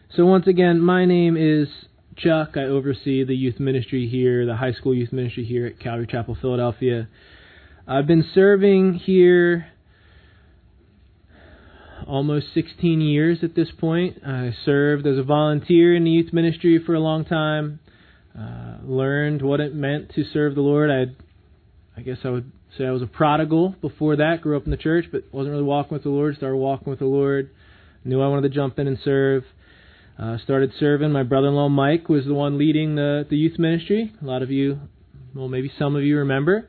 So once again, my name is Chuck. I oversee the youth ministry here, the high school youth ministry here at Calvary Chapel, Philadelphia. I've been serving here almost 16 years at this point. I served as a volunteer in the youth ministry for a long time. Learned what it meant to serve the Lord. I guess I would say I was a prodigal before that. Grew up in the church, but wasn't really walking with the Lord. Started walking with the Lord. Knew I wanted to jump in and serve. Started serving. My brother-in-law Mike was the one leading the youth ministry. A lot of you, well, maybe some of you remember.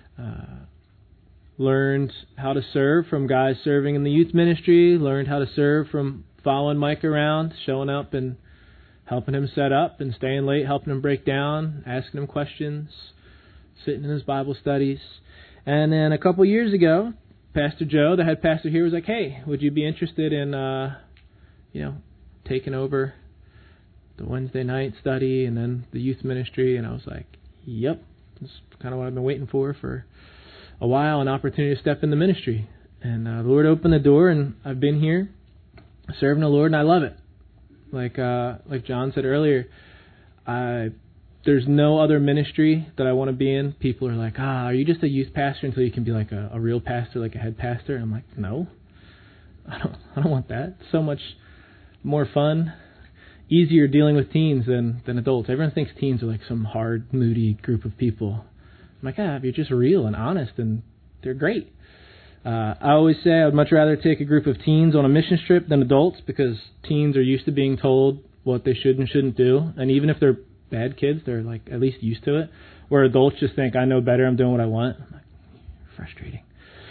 Learned how to serve from guys serving in the youth ministry. Learned how to serve from following Mike around, showing up and helping him set up and staying late, helping him break down, asking him questions, sitting in his Bible studies. And then a couple years ago, Pastor Joe, the head pastor here, was like, "Hey, would you be interested in, taking over the Wednesday night study and then the youth ministry?" And I was like, "Yep, that's kind of what I've been waiting for a while, an opportunity to step in the ministry." And the Lord opened the door, and I've been here serving the Lord, and I love it. Like John said earlier, there's no other ministry that I want to be in. People are like, "Are you just a youth pastor until you can be like a real pastor, like a head pastor?" And I'm like, "No, I don't want that. It's so much more fun, easier dealing with teens than adults. Everyone thinks teens are like some hard, moody group of people. I'm like, if you're just real and honest, and they're great. I always say I would much rather take a group of teens on a mission trip than adults, because teens are used to being told what they should and shouldn't do. And even if they're bad kids, they're like at least used to it. Where adults just think, I know better, I'm doing what I want. I'm like, frustrating.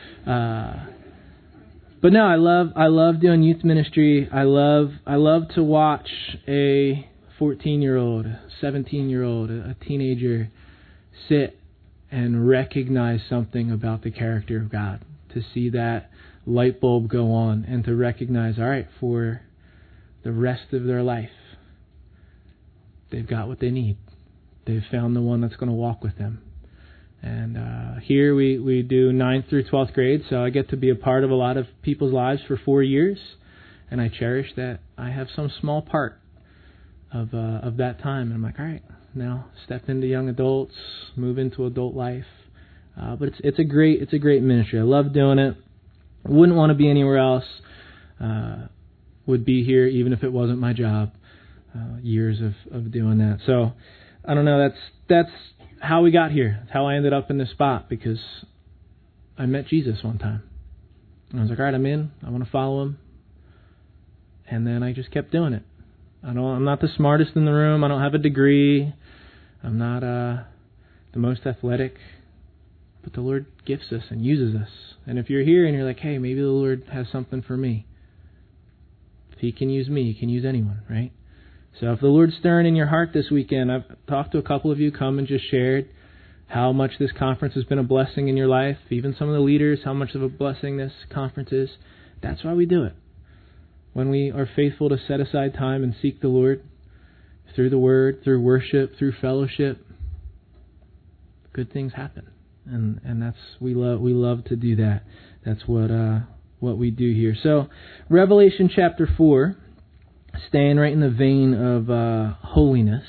But no, I love doing youth ministry. I love to watch a 14-year-old, a 17-year-old, a teenager sit and recognize something about the character of God. To see that light bulb go on and to recognize, all right, for the rest of their life, they've got what they need. They've found the one that's going to walk with them. And here we do 9th through 12th grade, so I get to be a part of a lot of people's lives for 4 years, and I cherish that I have some small part of that time. And I'm like, all right, now step into young adults, move into adult life. But it's a great ministry. I love doing it. Wouldn't want to be anywhere else. Would be here even if it wasn't my job. Years of doing that. So I don't know. That's how we got here. It's how I ended up in this spot, because I met Jesus one time. And I was like, all right, I'm in. I want to follow him. And then I just kept doing it. I'm not the smartest in the room. I don't have a degree. I'm not the most athletic. But the Lord gifts us and uses us. And if you're here and you're like, hey, maybe the Lord has something for me. If he can use me, he can use anyone, right? So if the Lord's stirring in your heart this weekend, I've talked to a couple of you, come and just shared how much this conference has been a blessing in your life. Even some of the leaders, how much of a blessing this conference is. That's why we do it. When we are faithful to set aside time and seek the Lord through the Word, through worship, through fellowship, good things happen. And that's we love to do that. That's what we do here. So Revelation chapter 4, staying right in the vein of holiness.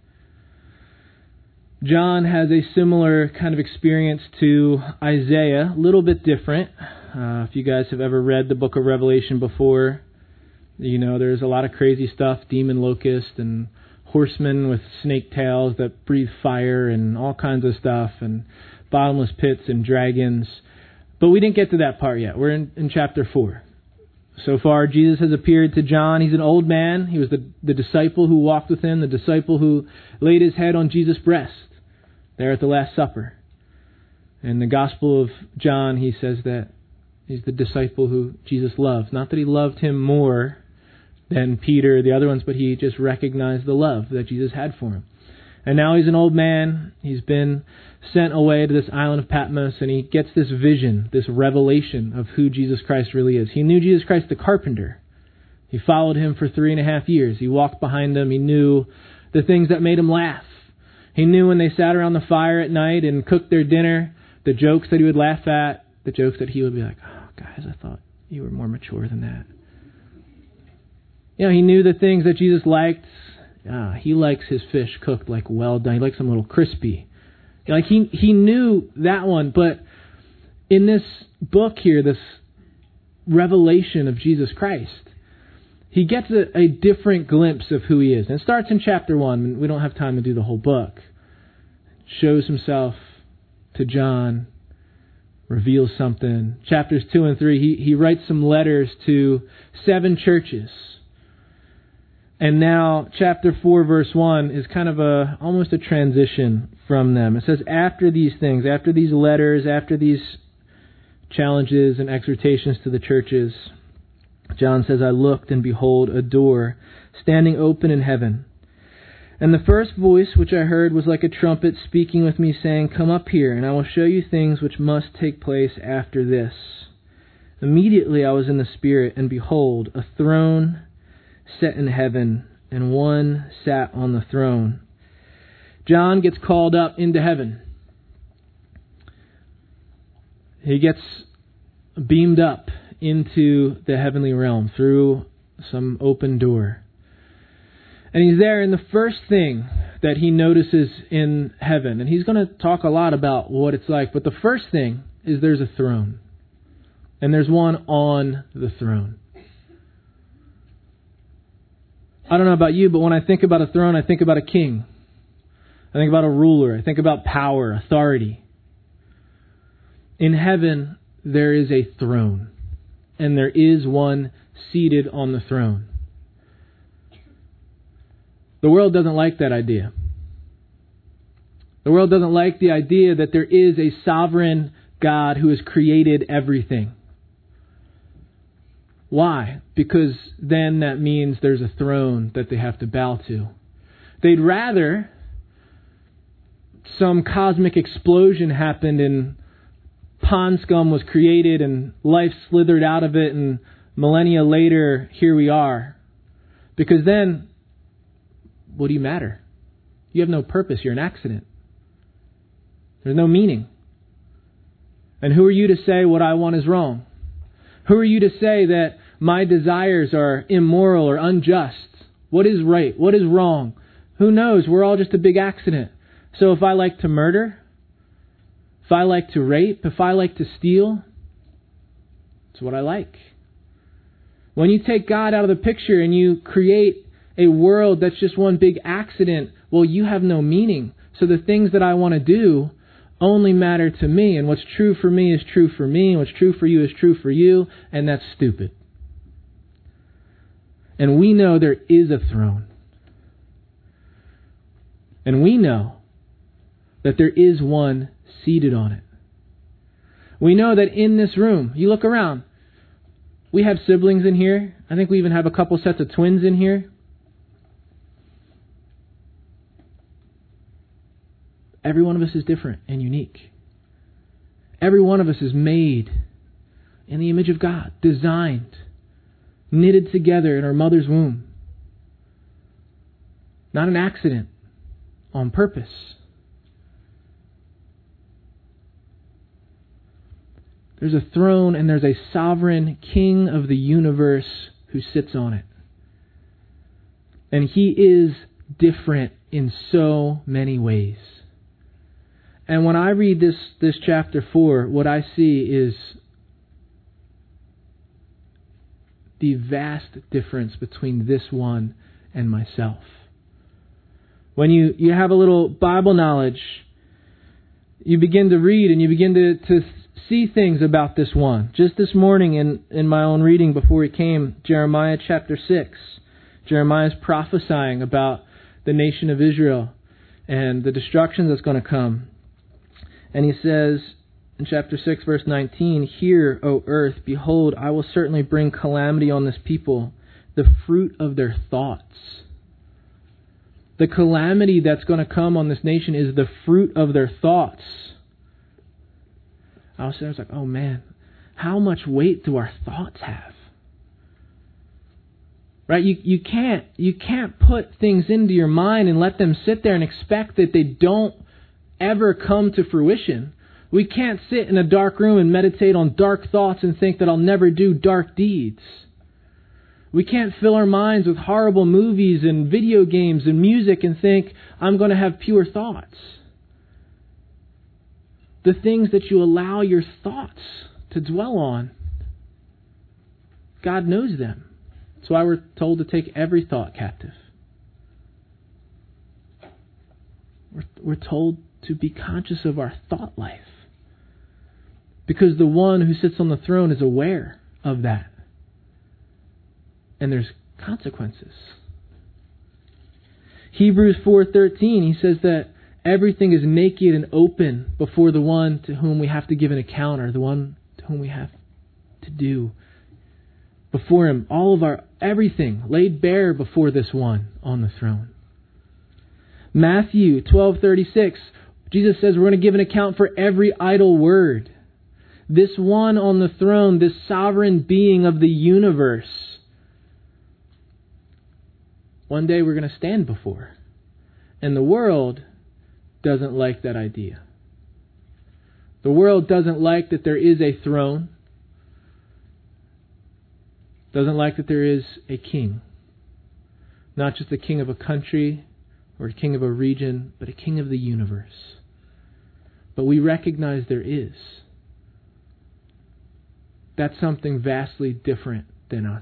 John has a similar kind of experience to Isaiah, a little bit different. If you guys have ever read the book of Revelation before, you know there's a lot of crazy stuff, demon locust and horsemen with snake tails that breathe fire and all kinds of stuff, and bottomless pits and dragons. But we didn't get to that part yet. We're in chapter 4. So far, Jesus has appeared to John. He's an old man. He was the disciple who walked with him, the disciple who laid his head on Jesus' breast there at the Last Supper. In the Gospel of John, he says that he's the disciple who Jesus loved. Not that he loved him more than Peter or the other ones, but he just recognized the love that Jesus had for him. And now he's an old man. He's been sent away to this island of Patmos, and he gets this vision, this revelation of who Jesus Christ really is. He knew Jesus Christ the carpenter. He followed him for 3.5 years. He walked behind him. He knew the things that made him laugh. He knew when they sat around the fire at night and cooked their dinner, the jokes that he would laugh at, the jokes that he would be like, oh, guys, I thought you were more mature than that. He knew the things that Jesus liked. He likes his fish cooked like well done. He likes them a little crispy. He knew that one, but in this book here, this revelation of Jesus Christ, he gets a different glimpse of who he is. And it starts in chapter 1. We don't have time to do the whole book. Shows himself to John, reveals something. Chapters 2 and 3, he writes some letters to 7 churches. And now chapter 4 verse 1 is kind of almost a transition from them. It says, after these things, after these letters, after these challenges and exhortations to the churches, John says, I looked, and behold, a door standing open in heaven. And the first voice which I heard was like a trumpet speaking with me, saying, Come up here, and I will show you things which must take place after this. Immediately I was in the Spirit, and behold, a throne set in heaven, and one sat on the throne. John gets called up into heaven. He gets beamed up into the heavenly realm through some open door. And he's there, and the first thing that he notices in heaven, and he's going to talk a lot about what it's like, but the first thing is there's a throne. And there's one on the throne. I don't know about you, but when I think about a throne, I think about a king. I think about a ruler. I think about power, authority. In heaven, there is a throne. And there is one seated on the throne. The world doesn't like that idea. The world doesn't like the idea that there is a sovereign God who has created everything. Why? Because then that means there's a throne that they have to bow to. They'd rather some cosmic explosion happened and pond scum was created and life slithered out of it, and millennia later, here we are. Because then, what do you matter? You have no purpose. You're an accident. There's no meaning. And who are you to say what I want is wrong? Who are you to say that my desires are immoral or unjust? What is right? What is wrong? Who knows? We're all just a big accident. So if I like to murder, if I like to rape, if I like to steal, it's what I like. When you take God out of the picture and you create a world that's just one big accident, well, you have no meaning. So the things that I want to do only matter to me, and what's true for me is true for me, and what's true for you is true for you, and that's stupid. And we know there is a throne. And we know that there is one seated on it. We know that in this room, you look around, we have siblings in here. I think we even have a couple sets of twins in here. Every one of us is different and unique. Every one of us is made in the image of God, designed, knitted together in our mother's womb. Not an accident, on purpose. There's a throne and there's a sovereign king of the universe who sits on it. And he is different in so many ways. And when I read this chapter 4, what I see is the vast difference between this one and myself. When you have a little Bible knowledge, you begin to read and you begin to see things about this one. Just this morning in my own reading before we came, Jeremiah chapter 6. Jeremiah is prophesying about the nation of Israel and the destruction that's going to come. And he says in chapter 6, verse 19, Hear, O earth, behold, I will certainly bring calamity on this people, the fruit of their thoughts. The calamity that's going to come on this nation is the fruit of their thoughts. I was like, oh man, how much weight do our thoughts have? Right? You can't put things into your mind and let them sit there and expect that they don't ever come to fruition. We can't sit in a dark room and meditate on dark thoughts and think that I'll never do dark deeds. We can't fill our minds with horrible movies and video games and music and think, I'm going to have pure thoughts. The things that you allow your thoughts to dwell on, God knows them. That's why we're told to take every thought captive. We're told to be conscious of our thought life. Because the one who sits on the throne is aware of that. And there's consequences. Hebrews 4:13, he says that everything is naked and open before the one to whom we have to give an account, or the one to whom we have to do. Before Him, all of our everything laid bare before this one on the throne. Matthew 12:36, Jesus says we're going to give an account for every idle word. This one on the throne, this sovereign being of the universe, one day we're going to stand before. And the world doesn't like that idea. The world doesn't like that there is a throne. Doesn't like that there is a king. Not just a king of a country or a king of a region, but a king of the universe. But we recognize there is. That's something vastly different than us.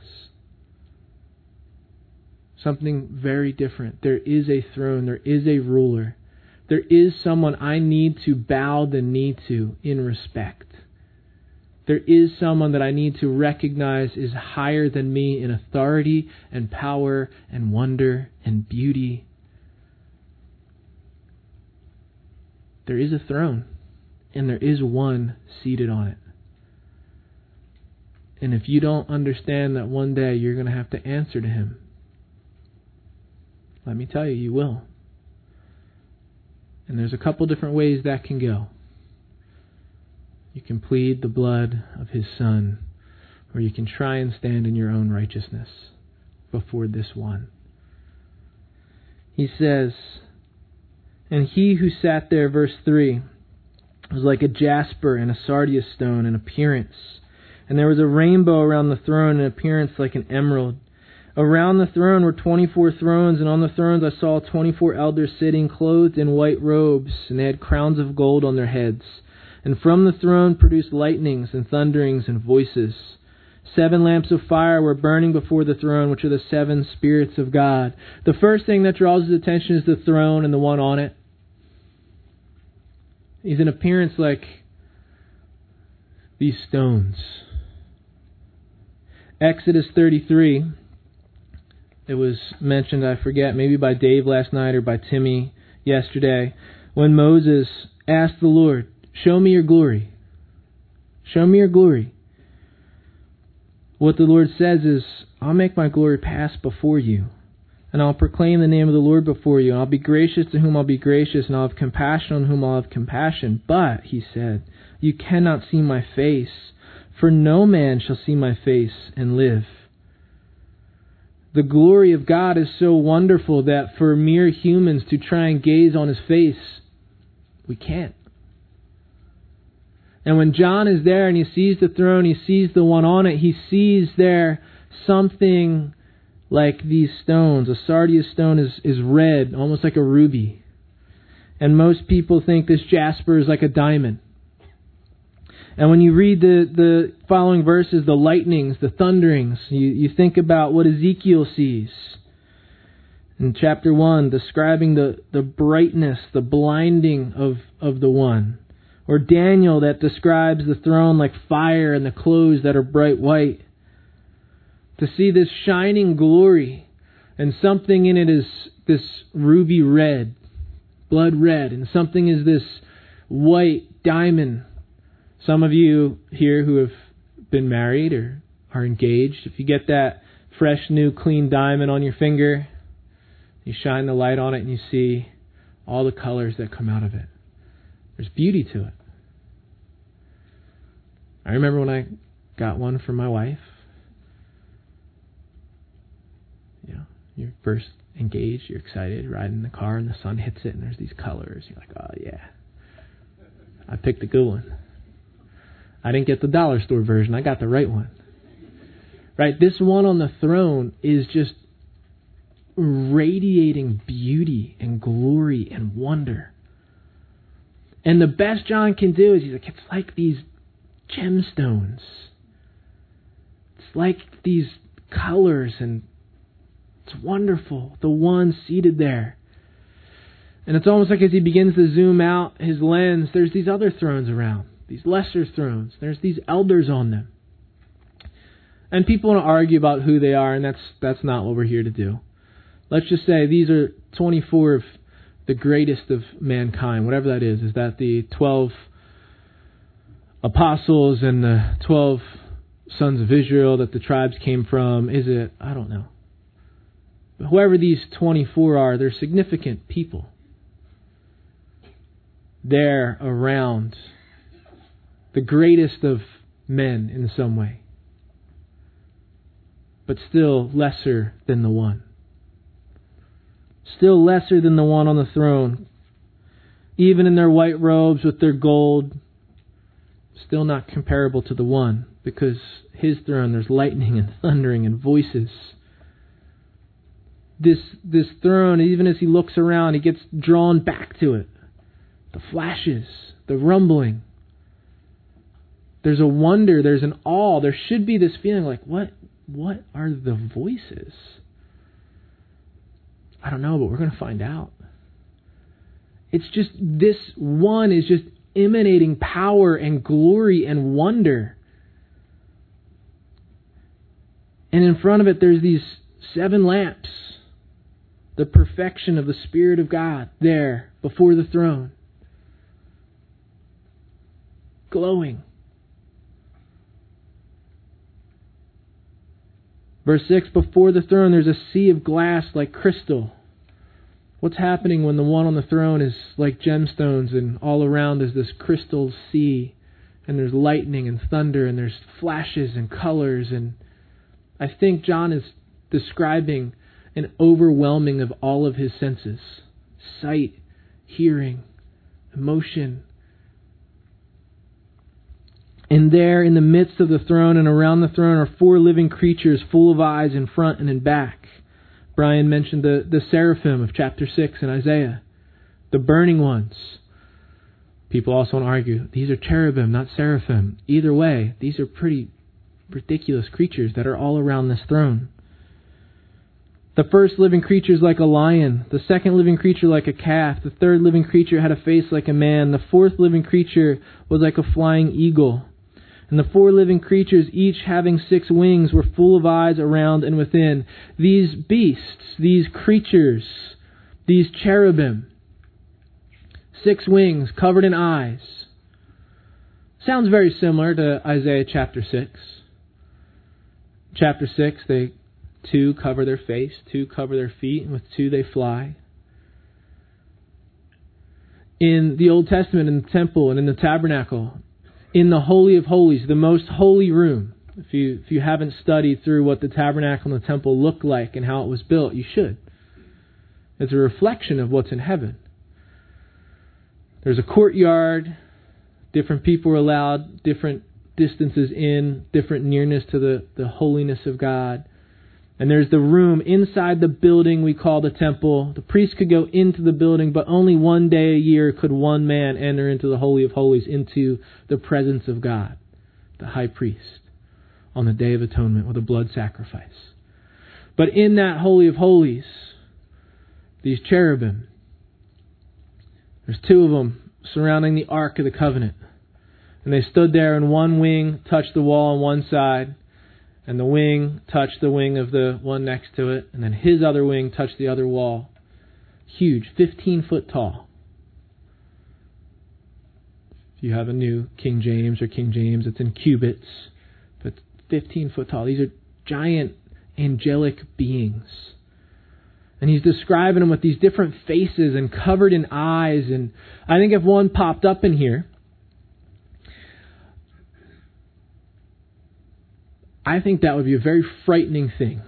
Something very different. There is a throne. There is a ruler. There is someone I need to bow the knee to in respect. There is someone that I need to recognize is higher than me in authority and power and wonder and beauty. There is a throne, and there is one seated on it. And if you don't understand that one day you're going to have to answer to Him, let me tell you, you will. And there's a couple different ways that can go. You can plead the blood of His Son, or you can try and stand in your own righteousness before this one. He says, and He who sat there, verse 3, was like a jasper and a sardius stone in appearance. And there was a rainbow around the throne in appearance like an emerald. Around the throne were 24 thrones, and on the thrones I saw 24 elders sitting, clothed in white robes, and they had crowns of gold on their heads. And from the throne produced lightnings and thunderings and voices. 7 lamps of fire were burning before the throne, which are the 7 spirits of God. The first thing that draws his attention is the throne and the one on it. He's in appearance like these stones. Exodus 33. It was mentioned, I forget, maybe by Dave last night or by Timmy yesterday, when Moses asked the Lord, show me your glory. Show me your glory. What the Lord says is, I'll make my glory pass before you, and I'll proclaim the name of the Lord before you, and I'll be gracious to whom I'll be gracious, and I'll have compassion on whom I'll have compassion. But, he said, you cannot see my face, for no man shall see my face and live. The glory of God is so wonderful that for mere humans to try and gaze on His face, we can't. And when John is there and he sees the throne, he sees the one on it, he sees there something like these stones. A sardius stone is red, almost like a ruby. And most people think this jasper is like a diamond. And when you read the following verses, the lightnings, the thunderings, you think about what Ezekiel sees. In chapter 1, describing the brightness, the blinding of the one. Or Daniel that describes the throne like fire and the clothes that are bright white. To see this shining glory, and something in it is this ruby red, blood red, and something is this white diamond. Some of you here who have been married or are engaged, if you get that fresh, new, clean diamond on your finger, you shine the light on it and you see all the colors that come out of it. There's beauty to it. I remember when I got one for my wife. You know, you're first engaged, you're excited, riding in the car and the sun hits it and there's these colors. You're like, oh yeah, I picked a good one. I didn't get the dollar store version. I got the right one. Right? This one on the throne is just radiating beauty and glory and wonder. And the best John can do is he's like, it's like these gemstones. It's like these colors, and it's wonderful. The one seated there. And it's almost like as he begins to zoom out his lens, there's these other thrones around, these lesser thrones. There's these elders on them. And people want to argue about who they are, and that's not what we're here to do. Let's just say these are 24 of the greatest of mankind, whatever that is. Is that the 12 apostles and the 12 sons of Israel that the tribes came from? Is it? I don't know. But whoever these 24 are, they're significant people. They're around the greatest of men in some way, but still lesser than the one. Still lesser than the one on the throne. Even in their white robes with their gold, still not comparable to the one, because his throne, there's lightning and thundering and voices. This throne, even as he looks around, he gets drawn back to it. The flashes, the rumbling. There's a wonder, there's an awe. There should be this feeling like, what are the voices? I don't know, but we're going to find out. It's just, this one is just emanating power and glory and wonder. And in front of it, there's these 7 lamps. The perfection of the Spirit of God there before the throne. Glowing. Verse 6, before the throne there's a sea of glass like crystal. What's happening when the one on the throne is like gemstones and all around is this crystal sea, and there's lightning and thunder and there's flashes and colors, and I think John is describing an overwhelming of all of his senses. Sight, hearing, emotion. And there in the midst of the throne and around the throne are 4 living creatures full of eyes in front and in back. Brian mentioned the seraphim of chapter 6 in Isaiah. The burning ones. People also want to argue, these are cherubim, not seraphim. Either way, these are pretty ridiculous creatures that are all around this throne. The first living creature is like a lion. The second living creature like a calf. The third living creature had a face like a man. The fourth living creature was like a flying eagle. And the 4 living creatures, each having 6 wings, were full of eyes around and within. These beasts, these creatures, these cherubim, 6 wings covered in eyes. Sounds very similar to Isaiah chapter 6. Chapter 6, 2 cover their face, 2 cover their feet, and with 2 they fly. In the Old Testament, in the temple and in the tabernacle, in the Holy of Holies, the most holy room. If you haven't studied through what the tabernacle and the temple looked like and how it was built, you should. It's a reflection of what's in heaven. There's a courtyard. Different people are allowed different distances in, different nearness to the holiness of God. And there's the room inside the building we call the temple. The priest could go into the building, but only one day a year could one man enter into the Holy of Holies, into the presence of God, the high priest, on the Day of Atonement with a blood sacrifice. But in that Holy of Holies, these cherubim, there's 2 of them surrounding the Ark of the Covenant. And they stood there, and one wing touched the wall on one side, and the wing touched the wing of the one next to it, and then his other wing touched the other wall. Huge, 15 foot tall. If you have a new King James or King James, it's in cubits, but 15 foot tall. These are giant angelic beings. And he's describing them with these different faces and covered in eyes. And I think if one popped up in here, I think that would be a very frightening thing.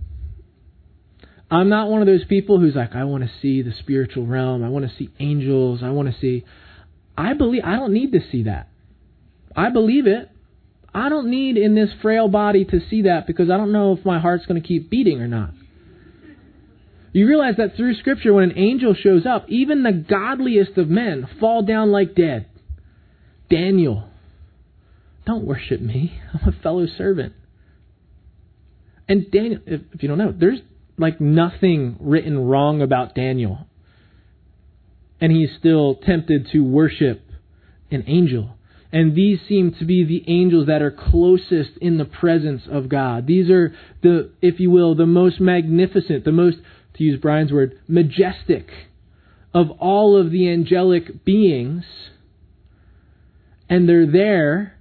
I'm not one of those people who's like, I want to see the spiritual realm. I want to see angels. I don't need to see that. I believe it. I don't need in this frail body to see that because I don't know if my heart's going to keep beating or not. You realize that through Scripture, when an angel shows up, even the godliest of men fall down like dead. Daniel, don't worship me. I'm a fellow servant. And Daniel, if you don't know, there's like nothing written wrong about Daniel. And he's still tempted to worship an angel. And these seem to be the angels that are closest in the presence of God. These are the, if you will, the most magnificent, the most, to use Brian's word, majestic of all of the angelic beings. And they're there.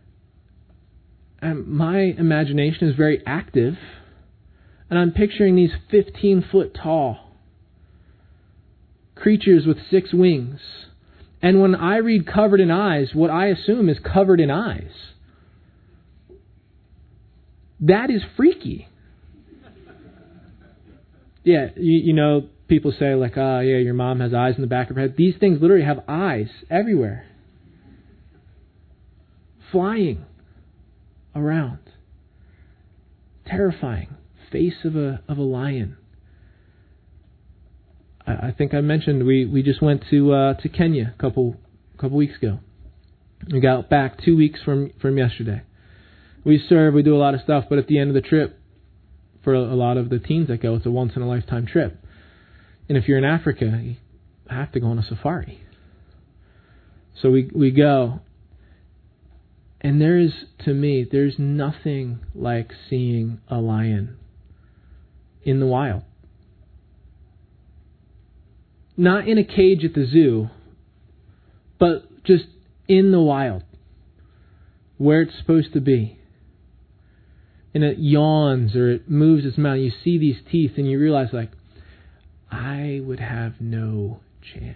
And my imagination is very active. And I'm picturing these 15-foot tall creatures with 6 wings. And when I read covered in eyes, what I assume is covered in eyes. That is freaky. Yeah, you know, people say like, yeah, your mom has eyes in the back of her head. These things literally have eyes everywhere. Flying around. Terrifying. Face of a lion. I think I mentioned we just went to Kenya a couple weeks ago. We got back 2 weeks from yesterday. We serve, we do a lot of stuff, but at the end of the trip, for a lot of the teens that go, it's a once in a lifetime trip. And if you're in Africa, you have to go on a safari. So we go. And to me, there's nothing like seeing a lion in the wild. Not in a cage at the zoo, but just in the wild, where it's supposed to be. And it yawns or it moves its mouth. You see these teeth and you realize, like, I would have no chance.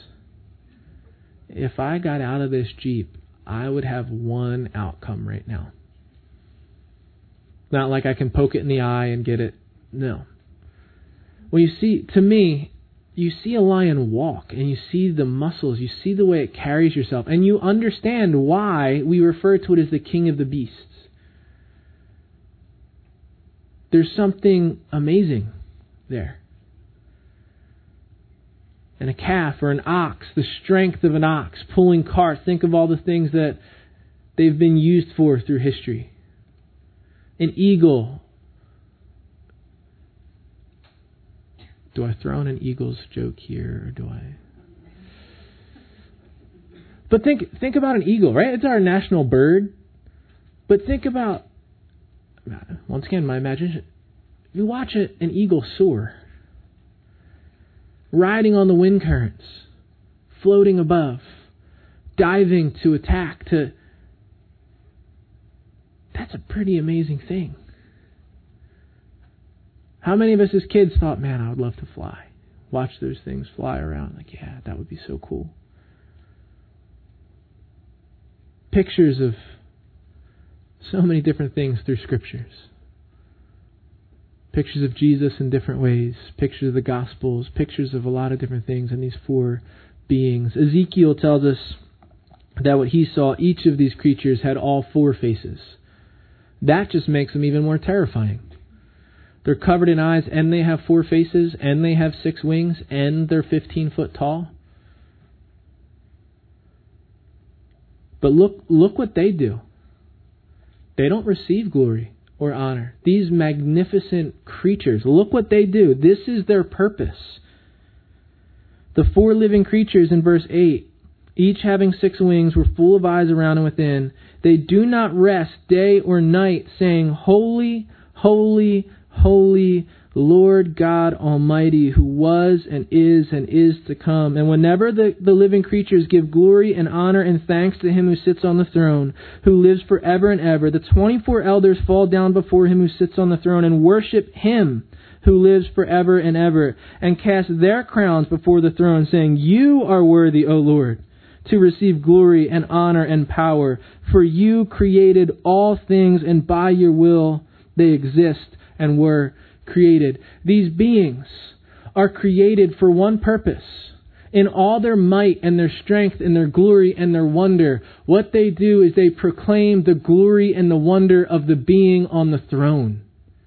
If I got out of this Jeep, I would have one outcome right now. Not like I can poke it in the eye and get it. No. Well, you see, to me, you see a lion walk and you see the muscles, you see the way it carries yourself, and you understand why we refer to it as the king of the beasts. There's something amazing there. And a calf or an ox, the strength of an ox, pulling carts. Think of all the things that they've been used for through history. An eagle. Do I throw in an Eagles joke here, or do I? But think about an eagle, right? It's our national bird. But think about, once again, my imagination. You watch an eagle soar, riding on the wind currents, floating above, diving to attack. That's a pretty amazing thing. How many of us as kids thought, man, I would love to fly. Watch those things fly around. Like, yeah, that would be so cool. Pictures of so many different things through Scriptures. Pictures of Jesus in different ways. Pictures of the Gospels. Pictures of a lot of different things in these 4 beings. Ezekiel tells us that what he saw, each of these creatures had all 4 faces. That just makes them even more terrifying. They're covered in eyes, and they have 4 faces, and they have 6 wings, and they're 15 foot tall. But look what they do. They don't receive glory or honor. These magnificent creatures, look what they do. This is their purpose. The 4 living creatures in verse 8, each having 6 wings, were full of eyes around and within. They do not rest day or night, saying, Holy, holy, holy, Lord God Almighty, who was and is to come. And whenever the living creatures give glory and honor and thanks to Him who sits on the throne, who lives forever and ever, the 24 elders fall down before Him who sits on the throne and worship Him who lives forever and ever, and cast their crowns before the throne, saying, You are worthy, O Lord, to receive glory and honor and power, for You created all things, and by Your will they exist and were created. These beings are created for one purpose. in all their might and their strength and their glory and their wonder. What they do is they proclaim the glory and the wonder of the being on the throne.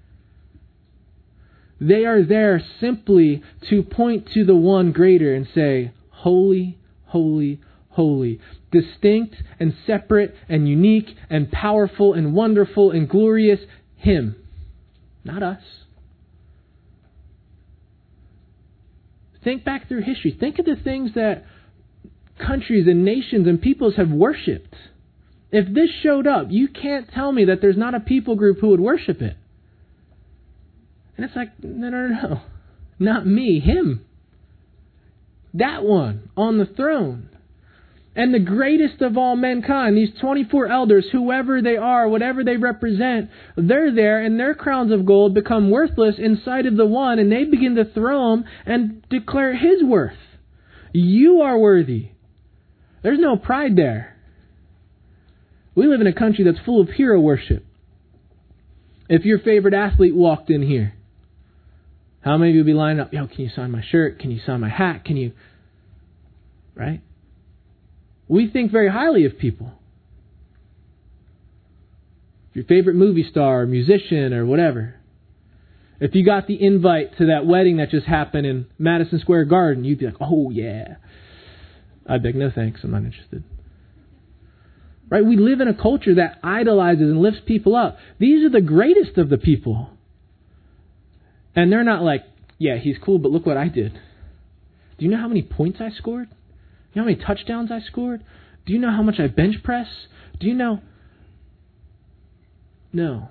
They are there simply to point to the one greater and say, holy, holy, holy. Distinct and separate and unique and powerful and wonderful and glorious, Him, not us. Think back through history. Think of the things that countries and nations and peoples have worshipped. If this showed up, you can't tell me that there's not a people group who would worship it. And it's like, no. Not me, Him. That one on the throne. And the greatest of all mankind, these 24 elders, whoever they are, whatever they represent, they're there and their crowns of gold become worthless in sight of the one, and they begin to throw them and declare His worth. You are worthy. There's no pride there. We live in a country that's full of hero worship. If your favorite athlete walked in here, how many of you would be lining up? Yo, can you sign my shirt? Can you sign my hat? Can you... Right? We think very highly of people. Your favorite movie star or musician or whatever. If you got the invite to that wedding that just happened in Madison Square Garden, you'd be like, oh yeah. I'd be like, no thanks, I'm not interested. Right? We live in a culture that idolizes and lifts people up. These are the greatest of the people. And they're not like, yeah, he's cool, but look what I did. Do you know how many points I scored? You know how many touchdowns I scored? Do you know how much I bench press? Do you know? No.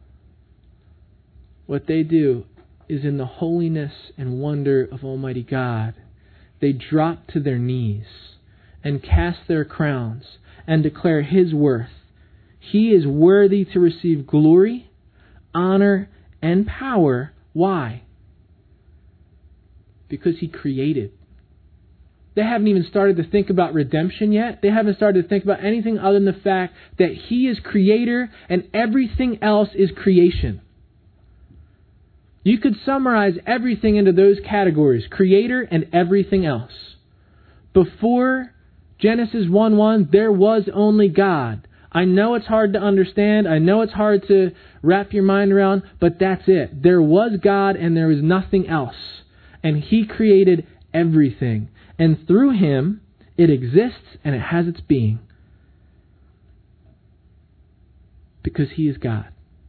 What they do is in the holiness and wonder of Almighty God, they drop to their knees and cast their crowns and declare His worth. He is worthy to receive glory, honor, and power. Why? Because He created. They haven't even started to think about redemption yet. They haven't started to think about anything other than the fact that He is creator and everything else is creation. You could summarize everything into those categories, creator and everything else. Before Genesis 1:1, there was only God. I know it's hard to understand. I know it's hard to wrap your mind around, but that's it. There was God and there was nothing else. And He created everything. And through Him, it exists and it has its being. Because He is God.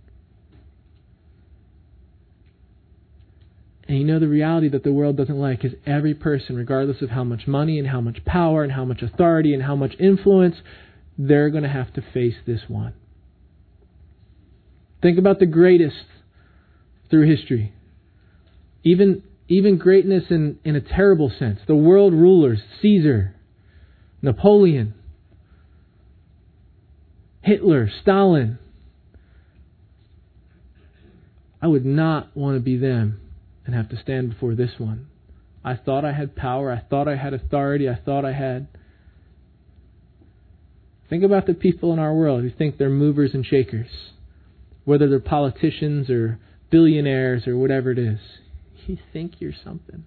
And you know the reality that the world doesn't like is every person, regardless of how much money and how much power and how much authority and how much influence, they're going to have to face this one. Think about the greatest through history. Even greatness in a terrible sense. The world rulers, Caesar, Napoleon, Hitler, Stalin. I would not want to be them and have to stand before this one. I thought I had power. I thought I had authority. I thought I had... Think about the people in our world who think they're movers and shakers. Whether they're politicians or billionaires or whatever it is. You think you're something.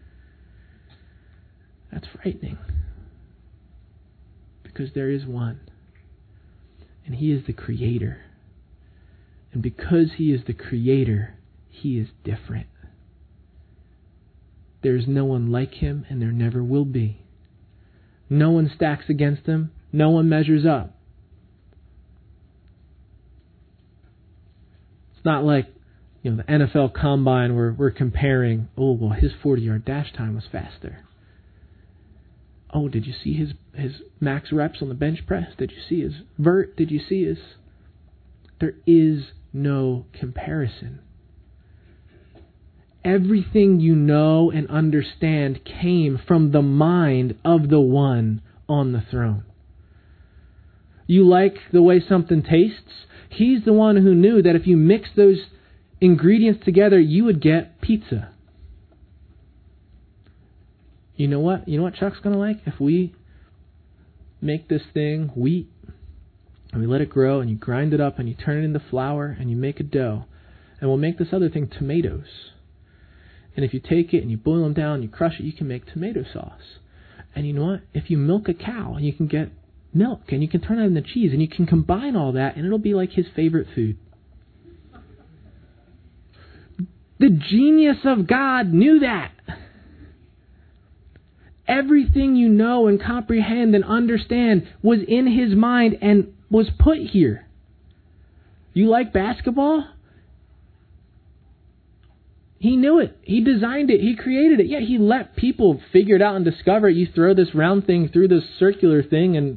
That's frightening. Because there is one. And He is the Creator. And because He is the Creator, He is different. There is no one like Him, and there never will be. No one stacks against Him. No one measures up. It's not like the NFL Combine where we're comparing, oh, well, his 40-yard dash time was faster. Oh, did you see his max reps on the bench press? Did you see his vert? Did you see his... There is no comparison. Everything you know and understand came from the mind of the one on the throne. You like the way something tastes? He's the one who knew that if you mix those ingredients together, you would get pizza. You know what? You know what Chuck's going to like? If we make this thing wheat and we let it grow and you grind it up and you turn it into flour and you make a dough, and we'll make this other thing tomatoes. And if you take it and you boil them down and you crush it, you can make tomato sauce. And you know what? If you milk a cow, you can get milk, and you can turn that into cheese, and you can combine all that, and it'll be like his favorite food. The genius of God knew that. Everything you know and comprehend and understand was in his mind and was put here. You like basketball? He knew it. He designed it. He created it. Yeah, he let people figure it out and discover it. You throw this round thing through this circular thing,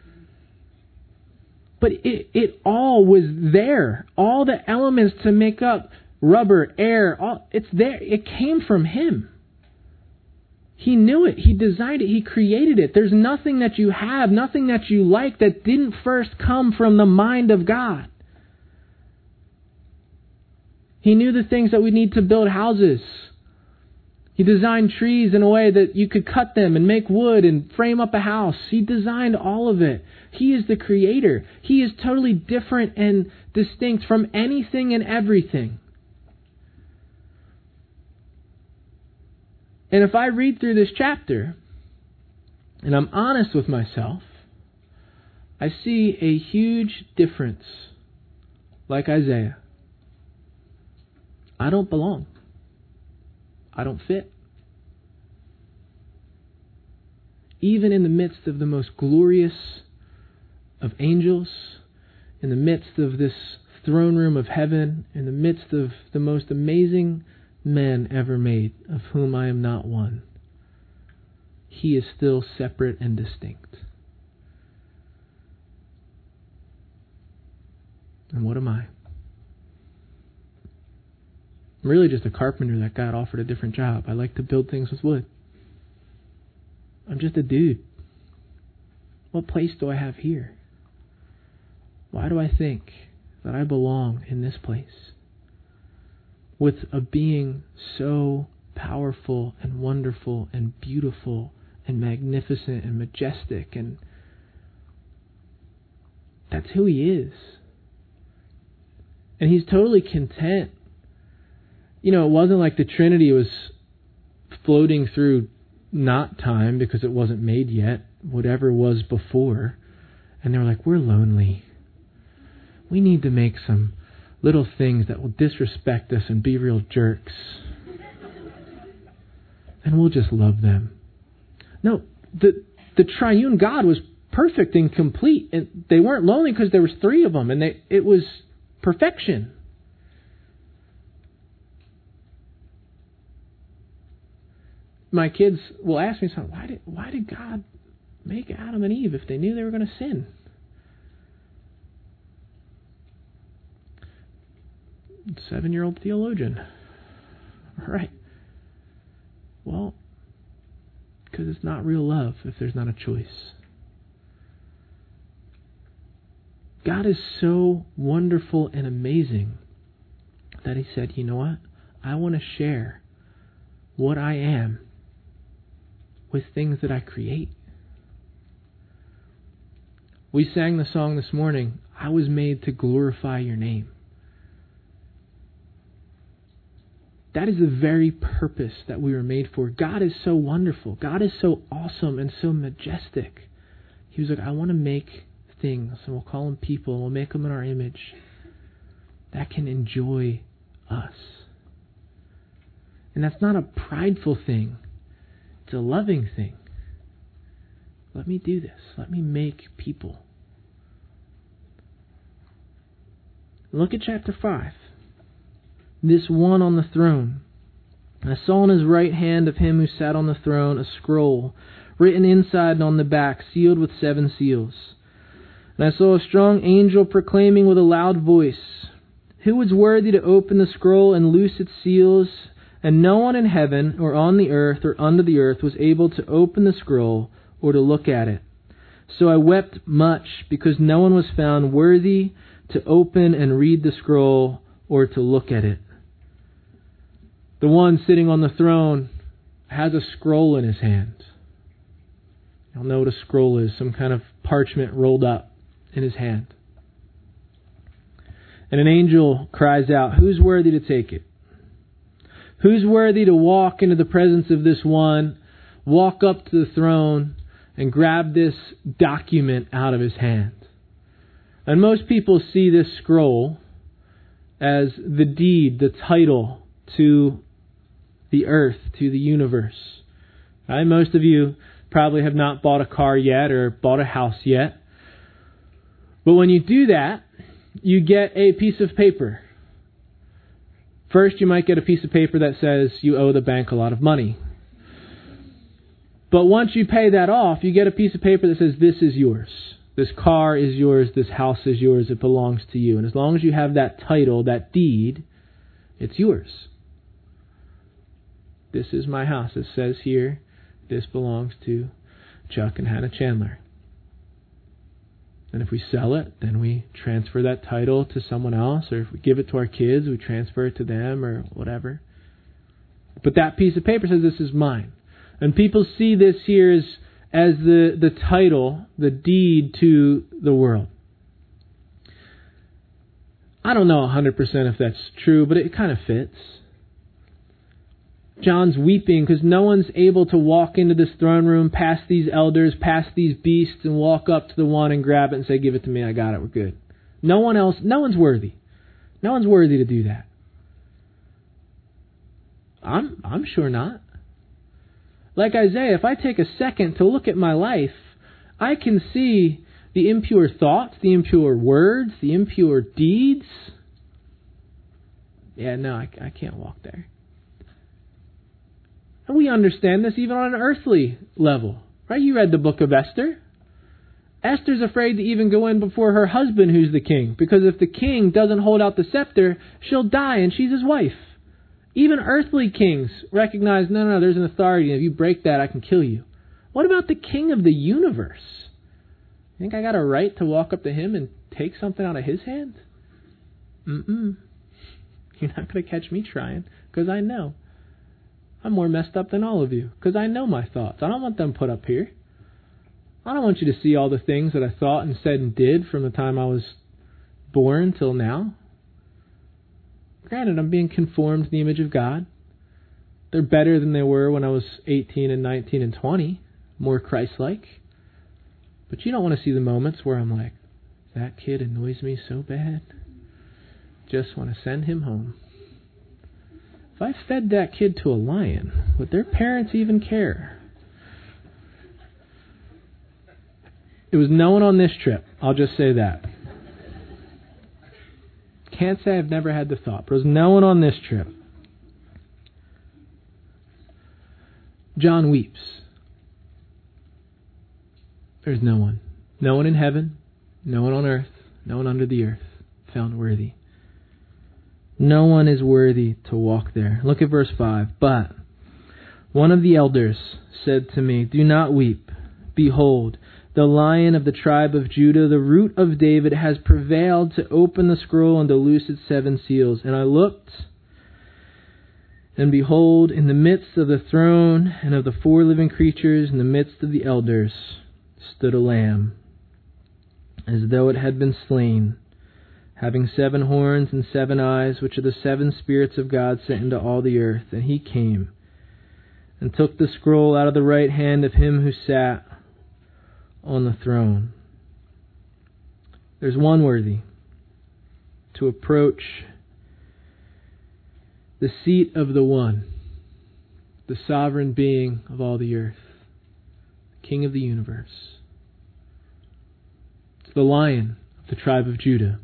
but it all was there. All the elements to make up rubber, air, it's there. It came from him. He knew it. He designed it. He created it. There's nothing that you have, nothing that you like that didn't first come from the mind of God. He knew the things that we need to build houses. He designed trees in a way that you could cut them and make wood and frame up a house. He designed all of it. He is the creator. He is totally different and distinct from anything and everything. And if I read through this chapter, and I'm honest with myself, I see a huge difference, like Isaiah. I don't belong. I don't fit. Even in the midst of the most glorious of angels, in the midst of this throne room of heaven, in the midst of the most amazing men ever made, of whom I am not one, he is still separate and distinct. And what am I? I'm really just a carpenter that God offered a different job. I like to build things with wood. I'm just a dude. What place do I have here? Why do I think that I belong in this place with a being so powerful and wonderful and beautiful and magnificent and majestic, and that's who he is. And he's totally content. You know, it wasn't like the Trinity was floating through not time because it wasn't made yet, whatever was before. And they were like, we're lonely. We need to make some little things that will disrespect us and be real jerks. And we'll just love them. No, the triune God was perfect and complete. And they weren't lonely because there was three of them. And it was perfection. My kids will ask me, why did God make Adam and Eve if they knew they were going to sin? Seven-year-old theologian. All right. Well, because it's not real love if there's not a choice. God is so wonderful and amazing that he said, you know what? I want to share what I am with things that I create. We sang the song this morning, I was made to glorify your name. That is the very purpose that we were made for. God is so wonderful. God is so awesome and so majestic. He was like, I want to make things, and we'll call them people, and we'll make them in our image that can enjoy us. And that's not a prideful thing. It's a loving thing. Let me do this. Let me make people. Look at chapter 5. This one on the throne. I saw in his right hand of him who sat on the throne a scroll, written inside and on the back, sealed with 7 seals. And I saw a strong angel proclaiming with a loud voice, who is worthy to open the scroll and loose its seals? And no one in heaven or on the earth or under the earth was able to open the scroll or to look at it. So I wept much because no one was found worthy to open and read the scroll or to look at it. The one sitting on the throne has a scroll in his hand. You'll know what a scroll is, some kind of parchment rolled up in his hand. And an angel cries out, who's worthy to take it? Who's worthy to walk into the presence of this one walk up to the throne and grab this document out of his hand. And most people see this scroll as the deed, the title to the earth, to the universe. Right? Most of you probably have not bought a car yet or bought a house yet. But when you do that, you get a piece of paper. First, you might get a piece of paper that says you owe the bank a lot of money. But once you pay that off, you get a piece of paper that says this is yours. This car is yours. This house is yours. It belongs to you. And as long as you have that title, that deed, it's yours. This is my house. It says here, this belongs to Chuck and Hannah Chandler. And if we sell it, then we transfer that title to someone else. Or if we give it to our kids, we transfer it to them or whatever. But that piece of paper says this is mine. And people see this here as the title, the deed to the world. I don't know 100% if that's true, but it kind of fits. John's weeping because no one's able to walk into this throne room, past these elders, past these beasts, and walk up to the one and grab it and say, give it to me, I got it, we're good. No one's worthy. No one's worthy to do that. I'm sure not. Like Isaiah, if I take a second to look at my life, I can see the impure thoughts, the impure words, the impure deeds. Yeah, no, I can't walk there. And we understand this even on an earthly level. Right? You read the book of Esther. Esther's afraid to even go in before her husband, who's the king. Because if the king doesn't hold out the scepter, she'll die and she's his wife. Even earthly kings recognize, no, there's an authority. And if you break that, I can kill you. What about the king of the universe? You think I got a right to walk up to him and take something out of his hand? You're not going to catch me trying, because I know. I'm more messed up than all of you, because I know my thoughts. I don't want them put up here. I don't want you to see all the things that I thought and said and did from the time I was born till now. Granted, I'm being conformed to the image of God. They're better than they were when I was 18 and 19 and 20, more Christ-like. But you don't want to see the moments where I'm like, that kid annoys me so bad. Just want to send him home. If I fed that kid to a lion, would their parents even care? It was no one on this trip. I'll just say that. Can't say I've never had the thought, but there was no one on this trip. John weeps. There's no one. No one in heaven, no one on earth, no one under the earth found worthy. No one is worthy to walk there. Look at verse 5. But one of the elders said to me, do not weep. Behold, the Lion of the tribe of Judah, the Root of David, has prevailed to open the scroll and to loose its 7 seals. And I looked, and behold, in the midst of the throne and of the 4 living creatures, in the midst of the elders, stood a lamb, as though it had been slain, having 7 horns and 7 eyes, which are the 7 spirits of God sent into all the earth. And he came and took the scroll out of the right hand of him who sat on the throne. There's one worthy to approach the seat of the one, the sovereign being of all the earth, the King of the universe. It's the Lion of the tribe of Judah.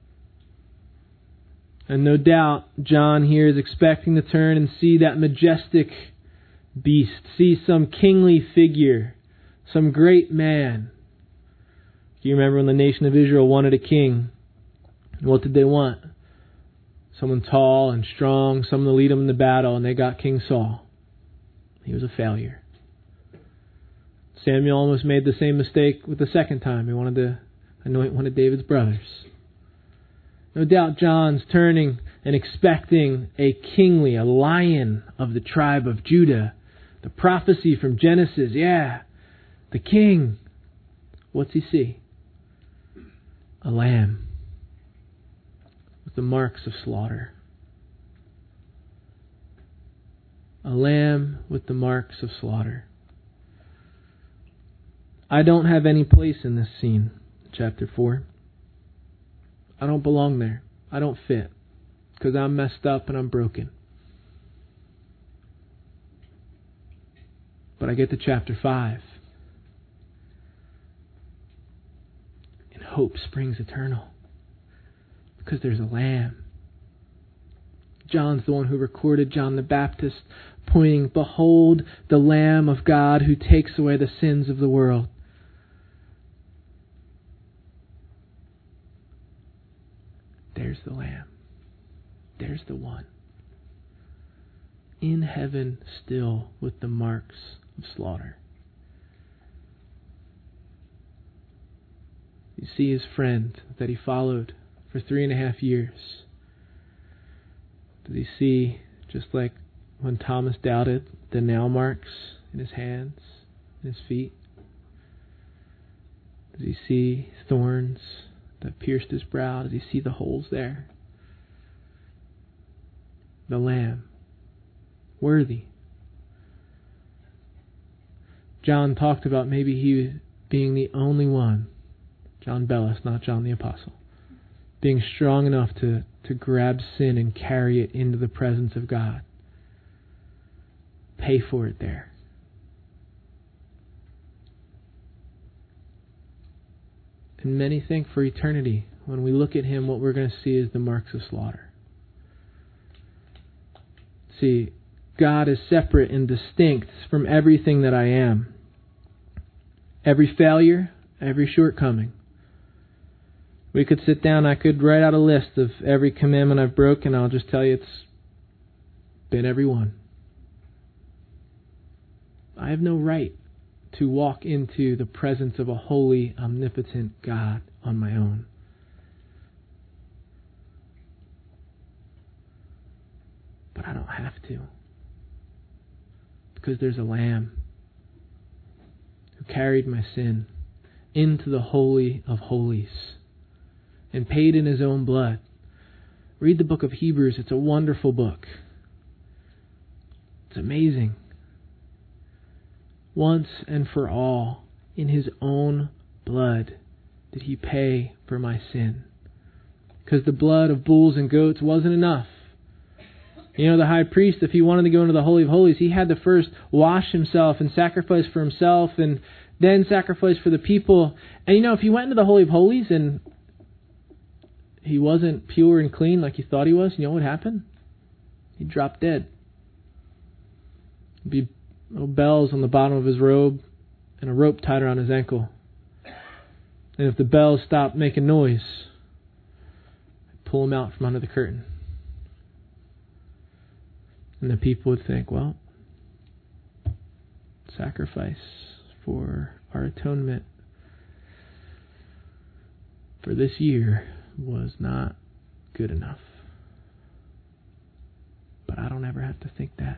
And no doubt John here is expecting to turn and see that majestic beast, see some kingly figure, some great man. Do you remember when the nation of Israel wanted a king? What did they want? Someone tall and strong, someone to lead them in the battle, and they got King Saul. He was a failure. Samuel almost made the same mistake with the second time. He wanted to anoint one of David's brothers. No doubt John's turning and expecting a kingly, a lion of the tribe of Judah. The prophecy from Genesis, the king. What's he see? A lamb with the marks of slaughter. A lamb with the marks of slaughter. I don't have any place in this scene, chapter 4. I don't belong there. I don't fit, because I'm messed up and I'm broken. But I get to chapter 5. And hope springs eternal. Because there's a lamb. John's the one who recorded John the Baptist pointing, "Behold the Lamb of God who takes away the sins of the world." There's the Lamb. There's the one. In heaven still with the marks of slaughter. You see his friend that he followed for 3.5 years. Does he see, just like when Thomas doubted, the nail marks in his hands, in his feet? Does he see thorns that pierced his brow? Does he see the holes there? The Lamb, worthy. John talked about maybe he being the only one, John Bellis, not John the Apostle, being strong enough to grab sin and carry it into the presence of God. Pay for it there. And many think for eternity, when we look at him, what we're going to see is the marks of slaughter. See, God is separate and distinct from everything that I am. Every failure, every shortcoming. We could sit down, I could write out a list of every commandment I've broken. I'll just tell you it's been every one. I have no right to walk into the presence of a holy, omnipotent God on my own. But I don't have to. Because there's a Lamb who carried my sin into the Holy of Holies and paid in his own blood. Read the book of Hebrews. It's a wonderful book. It's amazing. Once and for all, in his own blood, did he pay for my sin. Because the blood of bulls and goats wasn't enough. You know, the high priest, if he wanted to go into the Holy of Holies, he had to first wash himself and sacrifice for himself and then sacrifice for the people. And you know, if he went into the Holy of Holies and he wasn't pure and clean like he thought he was, you know what happened? He'd drop dead. There'd be little bells on the bottom of his robe and a rope tied around his ankle. And if the bells stopped making noise, I'd pull him out from under the curtain. And the people would think, well, sacrifice for our atonement for this year was not good enough. But I don't ever have to think that.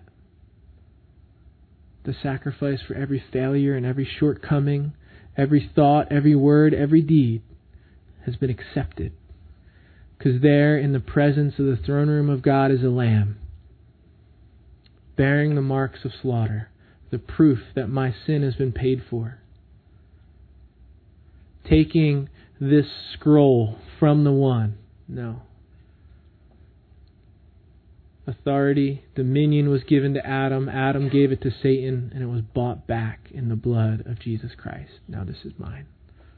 The sacrifice for every failure and every shortcoming, every thought, every word, every deed has been accepted. Because there in the presence of the throne room of God is a Lamb, bearing the marks of slaughter, the proof that my sin has been paid for. Taking this scroll from the one. No. Authority, dominion was given to Adam. Adam gave it to Satan, and it was bought back in the blood of Jesus Christ. Now this is mine.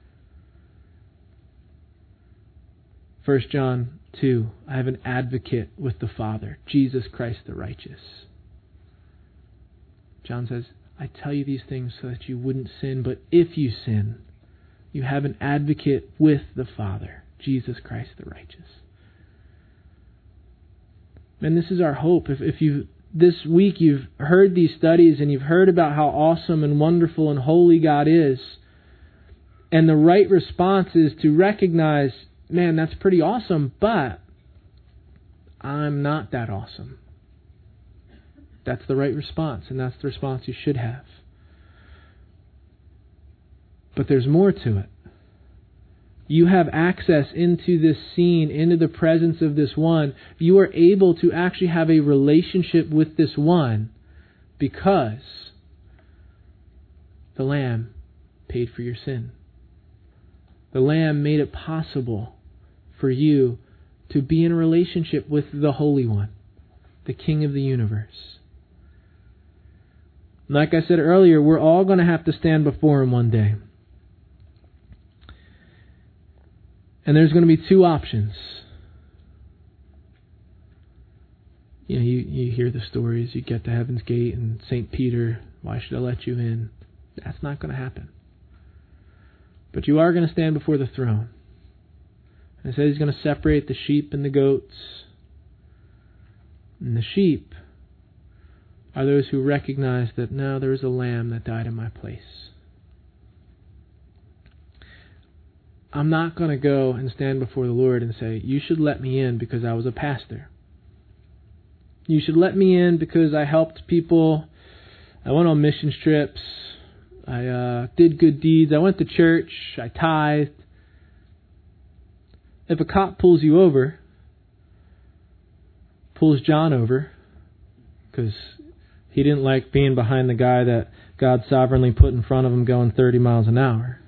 1 John 2, I have an advocate with the Father, Jesus Christ the righteous. John says, I tell you these things so that you wouldn't sin, but if you sin, you have an advocate with the Father, Jesus Christ the righteous. And this is our hope. If you this week you've heard these studies and you've heard about how awesome and wonderful and holy God is, and the right response is to recognize, man, that's pretty awesome, but I'm not that awesome. That's the right response, and that's the response you should have. But there's more to it. You have access into this scene, into the presence of this one. You are able to actually have a relationship with this one because the Lamb paid for your sin. The Lamb made it possible for you to be in a relationship with the Holy One, the King of the universe. Like I said earlier, we're all going to have to stand before Him one day. And there's going to be two options. You hear the stories, you get to Heaven's Gate and St. Peter, why should I let you in? That's not going to happen. But you are going to stand before the throne. And it says He's going to separate the sheep and the goats. And the sheep are those who recognize that, no, there is a lamb that died in my place. I'm not going to go and stand before the Lord and say, you should let me in because I was a pastor. You should let me in because I helped people. I went on mission trips. I did good deeds. I went to church. I tithed. If a cop pulls you over, pulls John over, because he didn't like being behind the guy that God sovereignly put in front of him going 30 miles an hour.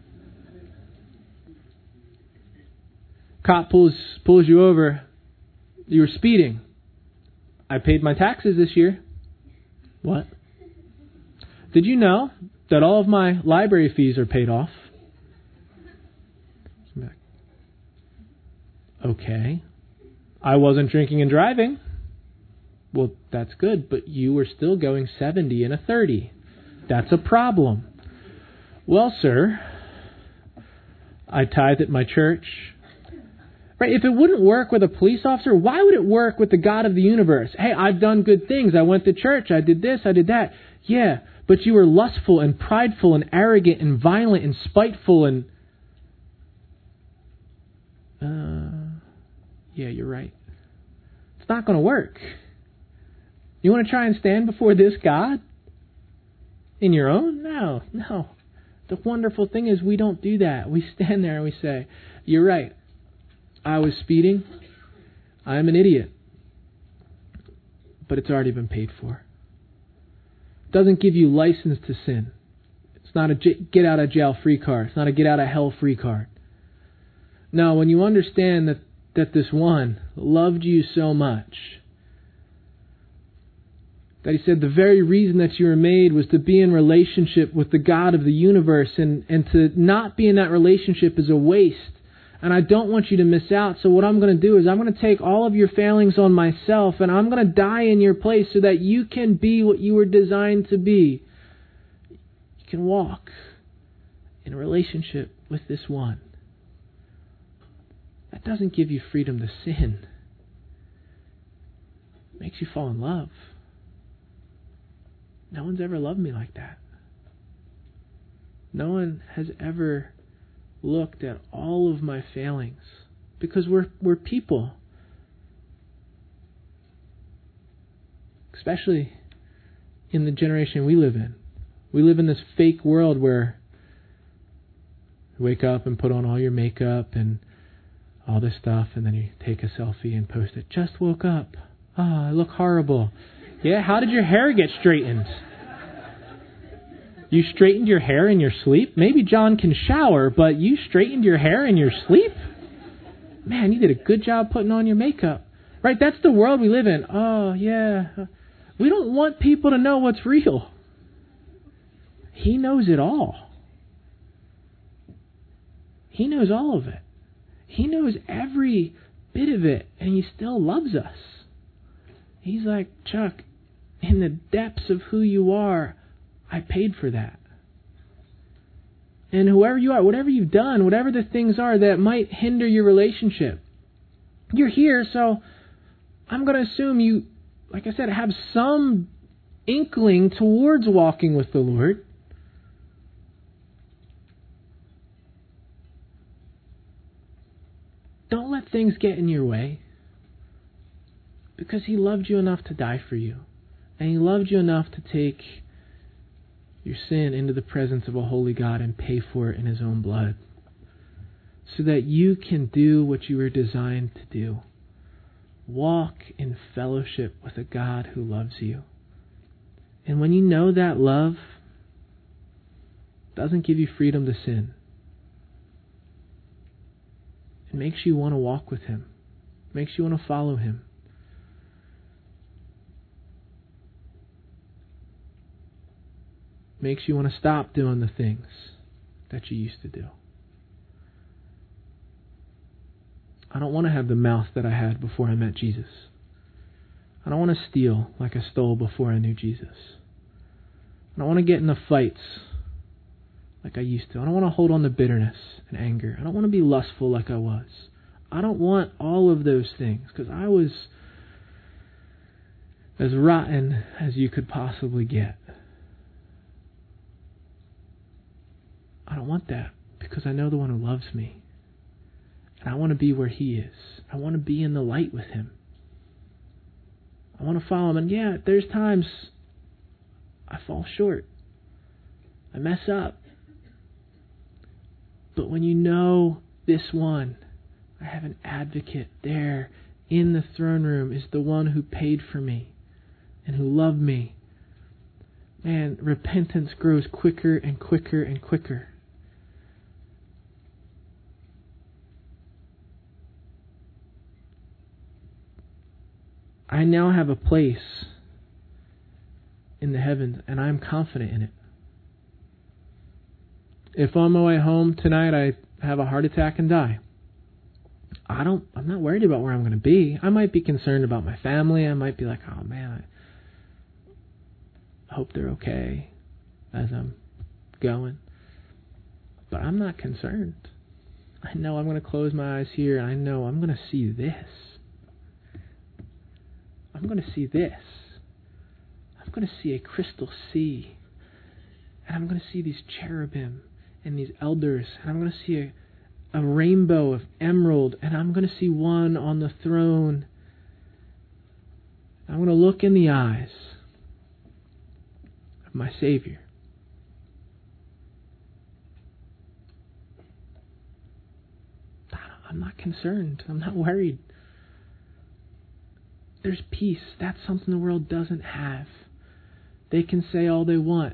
Cop pulls you over. You were speeding. I paid my taxes this year. What? Did you know that all of my library fees are paid off? Okay. I wasn't drinking and driving. Well, that's good, but you were still going 70 and a 30. That's a problem. Well, sir, I tithe at my church. Right? If it wouldn't work with a police officer, why would it work with the God of the universe? Hey, I've done good things. I went to church. I did this. I did that. Yeah, but you were lustful and prideful and arrogant and violent and spiteful and... yeah, you're right. It's not going to work. You want to try and stand before this God? In your own? No. The wonderful thing is we don't do that. We stand there and we say, you're right. I was speeding. I'm an idiot. But it's already been paid for. It doesn't give you license to sin. It's not a get out of jail free card. It's not a get out of hell free card. No, when you understand that this one loved you so much, that He said the very reason that you were made was to be in relationship with the God of the universe, and to not be in that relationship is a waste. And I don't want you to miss out. So what I'm going to do is I'm going to take all of your failings on myself, and I'm going to die in your place so that you can be what you were designed to be. You can walk in a relationship with this one. That doesn't give you freedom to sin. It makes you fall in love. No one's ever loved me like that. No one has ever looked at all of my failings, because we're people, especially in the generation we live in. We live in this fake world where you wake up and put on all your makeup and all this stuff, and then you take a selfie and post it. Just woke up. I look horrible. Yeah, how did your hair get straightened? You straightened your hair in your sleep? Maybe John can shower, but you straightened your hair in your sleep? Man, you did a good job putting on your makeup. Right, that's the world we live in. Oh, yeah. We don't want people to know what's real. He knows it all. He knows all of it. He knows every bit of it, and He still loves us. He's like, Chuck, in the depths of who you are, I paid for that. And whoever you are, whatever you've done, whatever the things are that might hinder your relationship, you're here, so I'm going to assume you, like I said, have some inkling towards walking with the Lord. Don't let things get in your way, because He loved you enough to die for you. And He loved you enough to take your sin into the presence of a holy God and pay for it in His own blood, so that you can do what you were designed to do. Walk in fellowship with a God who loves you. And when you know that love, doesn't give you freedom to sin. It makes you want to walk with Him. It makes you want to follow Him. It makes you want to stop doing the things that you used to do. I don't want to have the mouth that I had before I met Jesus. I don't want to steal like I stole before I knew Jesus. I don't want to get in the fights like I used to. I don't want to hold on to bitterness and anger. I don't want to be lustful like I was. I don't want all of those things, because I was as rotten as you could possibly get. I don't want that, because I know the one who loves me. And I want to be where He is. I want to be in the light with Him. I want to follow Him. And yeah, there's times I fall short. I mess up. But when you know this one, I have an advocate there in the throne room, is the one who paid for me and who loved me. Man, repentance grows quicker and quicker and quicker. I now have a place in the heavens, and I'm confident in it. If on my way home tonight I have a heart attack and die, I'm not worried about where I'm going to be. I might be concerned about my family. I might be like, oh man, I hope they're okay as I'm going. But I'm not concerned. I know I'm going to close my eyes here. I know I'm going to see this. I'm going to see this. I'm going to see a crystal sea. And I'm going to see these cherubim and these elders. And I'm going to see a rainbow of emerald. And I'm going to see one on the throne. I'm going to look in the eyes of my Savior. I'm not concerned. I'm not worried. There's peace. That's something the world doesn't have. They can say all they want.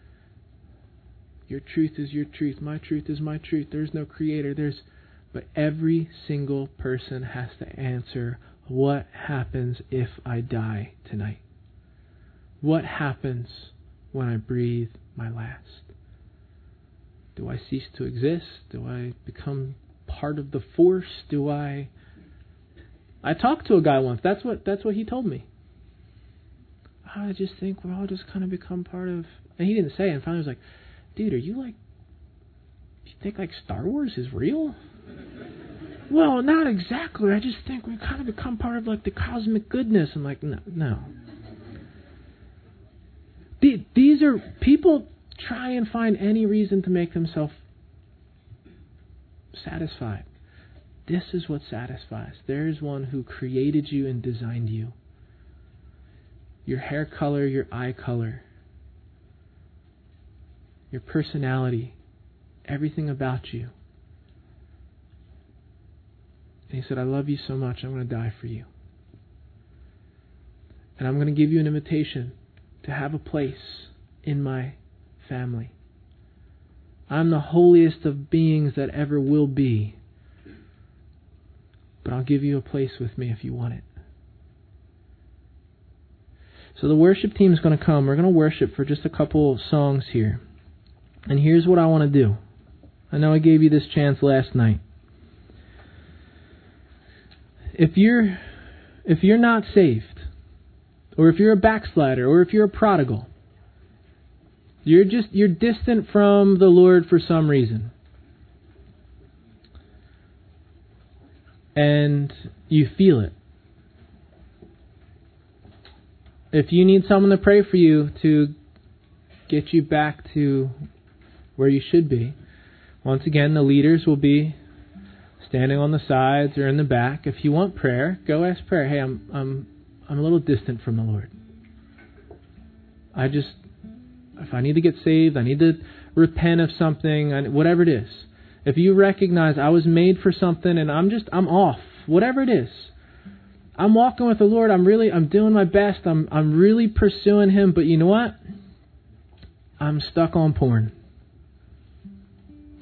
Your truth is your truth. My truth is my truth. There's no creator. But every single person has to answer, what happens if I die tonight? What happens when I breathe my last? Do I cease to exist? Do I become part of the force? I talked to a guy once. That's what he told me. I just think we're all just kind of become part of. And he didn't say it. And finally, I was like, "Dude, are you think like Star Wars is real?" Well, not exactly. I just think we kind of become part of like the cosmic goodness. I'm like, no. These are people try and find any reason to make themselves satisfied. This is what satisfies. There is one who created you and designed you. Your hair color, your eye color, your personality, everything about you. And He said, I love you so much, I'm going to die for you. And I'm going to give you an invitation to have a place in my family. I'm the holiest of beings that ever will be. But I'll give you a place with me if you want it. So the worship team is going to come. We're going to worship for just a couple songs here. And here's what I want to do. I know I gave you this chance last night. If you're not saved, or if you're a backslider, or if you're a prodigal, you're distant from the Lord for some reason. And you feel it. If you need someone to pray for you to get you back to where you should be, once again, the leaders will be standing on the sides or in the back. If you want prayer, go ask prayer. Hey, I'm a little distant from the Lord. If I need to get saved, I need to repent of something, whatever it is. If you recognize I was made for something and I'm off, whatever it is. I'm walking with the Lord. I'm doing my best. I'm really pursuing Him. But you know what? I'm stuck on porn.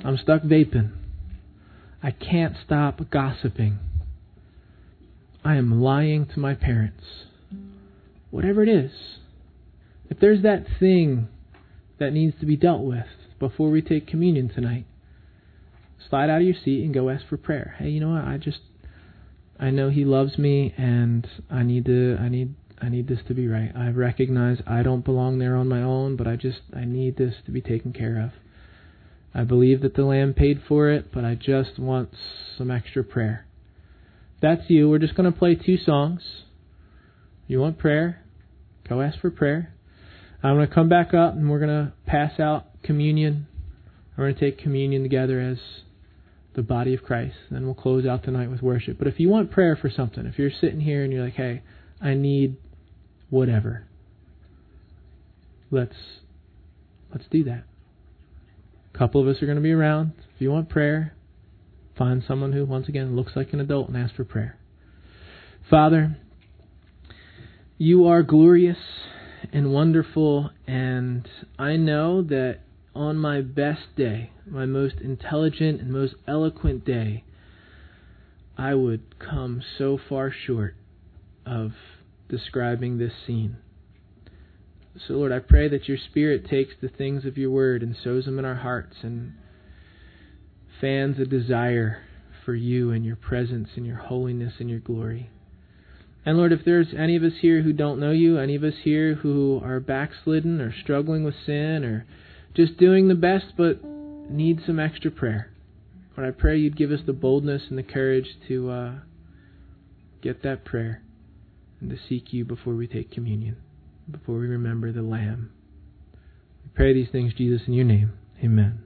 I'm stuck vaping. I can't stop gossiping. I am lying to my parents. Whatever it is. If there's that thing that needs to be dealt with before we take communion tonight, slide out of your seat and go ask for prayer. Hey, you know what? I know He loves me, and I need this to be right. I recognize I don't belong there on my own, but I need this to be taken care of. I believe that the Lamb paid for it, but I just want some extra prayer. If that's you, we're just going to play 2 songs. You want prayer? Go ask for prayer. I'm going to come back up and we're going to pass out communion. We're going to take communion together as the body of Christ. Then we'll close out tonight with worship. But if you want prayer for something, if you're sitting here and you're like, hey, I need whatever, let's do that. A couple of us are going to be around. If you want prayer, find someone who, once again, looks like an adult and ask for prayer. Father, You are glorious and wonderful, and I know that on my best day, my most intelligent and most eloquent day, I would come so far short of describing this scene. So, Lord, I pray that Your Spirit takes the things of Your Word and sows them in our hearts and fans a desire for You and Your presence and Your holiness and Your glory. And Lord, if there's any of us here who don't know You, any of us here who are backslidden or struggling with sin or just doing the best but need some extra prayer, Lord, I pray You'd give us the boldness and the courage to get that prayer and to seek You before we take communion, before we remember the Lamb. We pray these things, Jesus, in Your name. Amen.